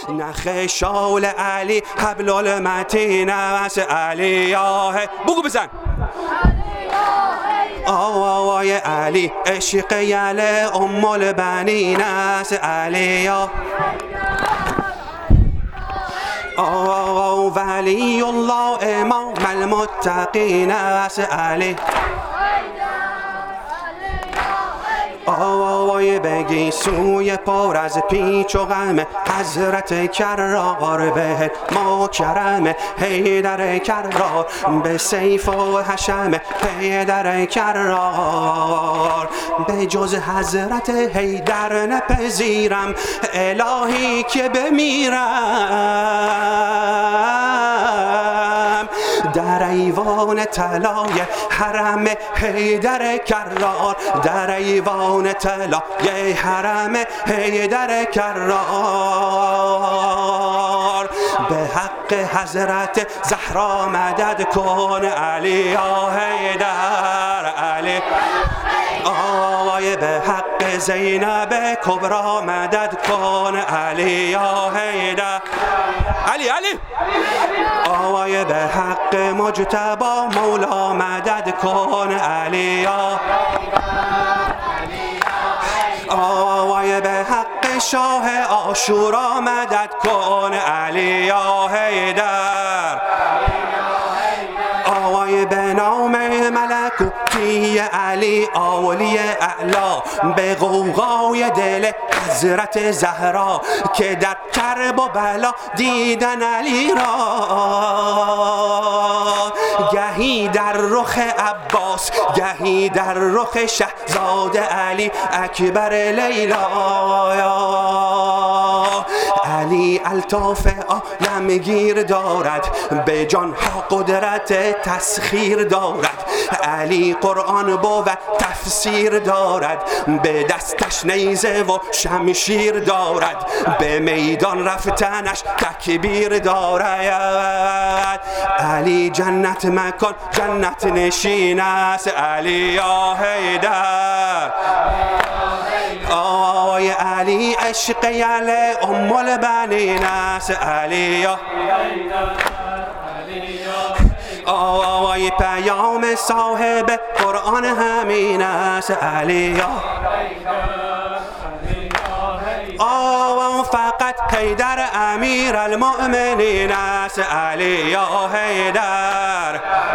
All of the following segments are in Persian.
نخ شال علی حبل المتین است علی بگو بزن آوای علی عشق یل ام البنین است علی ولی الله امام المتقین است علی آوای بگی سوی پر از پیچ و غم حضرت کرار به ما کرم حیدر کرار به سیف و حشم حیدر کرار به جز حضرت حیدر نپذیرم الهی که بمیرم در ایوان طلای حرم حیدر کرار در ایوان طلای حرم حیدر کرار به حق حضرت زهرا مدد کن علی یا حیدر علی آوای به حق زینب کبرا مدد کن علی یا حیدر علی آوای به حق مجتبی مولا مدد کن علی یا آوای به حق شاه عاشورا مدد کن علی یا حیدر آوای به نام ملکوتی علی اولی اعلا به غوغای دل حضرت زهرا که در کرب و بلا دیدن علی را گهی در رخ عباس گهی در رخ شهزاده علی اکبر لیلا علی الطاف عالمگیر دارد به جانها قدرت تسخیر دارد علی قرآن بود تفسیر دارد به دستش نیزه و شمشیر دارد به میدان رفتنش تکبیر دارد علی جنت مکان جنت نشین است علی یا حیدر آی علی عشق یل ام البنین است علی یا آوای پیام صاحب قرآن همین است علی یا آوا فقط حیدر امیر المؤمنین است علی یا حیدر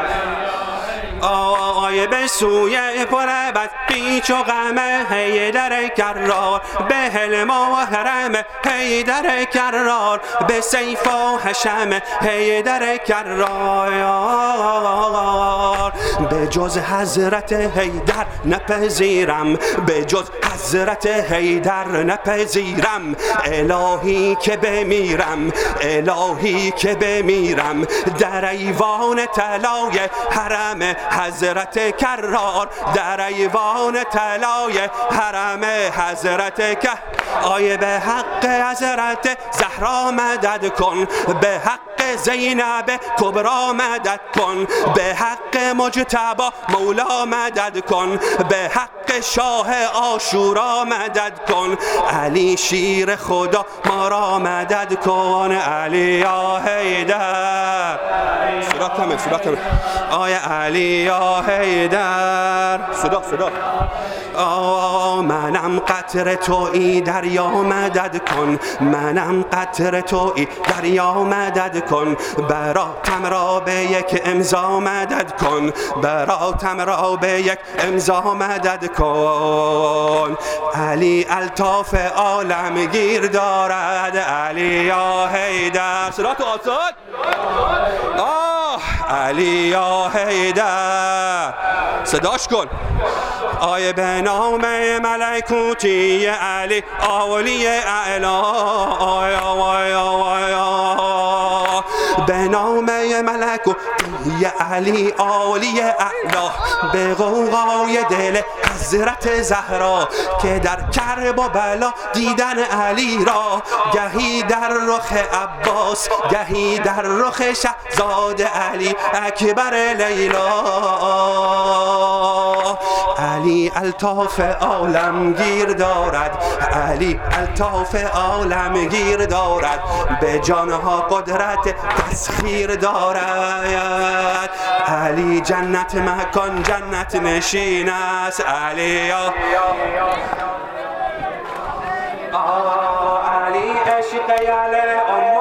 آوای به سوی پربت پیچ و غم حیدر کرار به حلم و حرم حیدر کرار به سیف و حشم حیدر کرار به جز حضرت حیدر نپذیرم به جز حضرت حیدر نپذیرم الهی که بمیرم الهی که بمیرم در ایوان طلای حرم حضرت کرار در ایوان طلای حرم حضرت که آیه به حق حضرت زهرا مدد کن به حق زینب کبرا مدد کن به حق مجتبی مولا مدد کن به حق شاه عاشورا مدد کن علی شیر خدا ما را مدد کن علی یا حیدر صدا کمه آیا علی یا حیدر صدا منم قطره تویی دریا مدد کن منم قطره تویی دریا مدد کن براتم را به یک امضا مدد کن براتم را به یک امضا مدد کن علی الطاف عالمگیر دارد علی یا حیدر صدا تو آسان علی یا حیدر صداش کن آیه به نام ملکوتی علی اولی اعلا به نام ملکوتی علی اولی اعلا به غوغای دل حضرت زهرا که در کرب و بلا دیدن علی را گهی در رخ عباس گهی در رخ شهزاده علی اکبر لیلا علی الطاف عالم گیر دارد، علی الطاف عالم گیر دارد، به جانها قدرت تسخیر دارد. علی جنت مکان جنت نشین است، علی علی عشق یل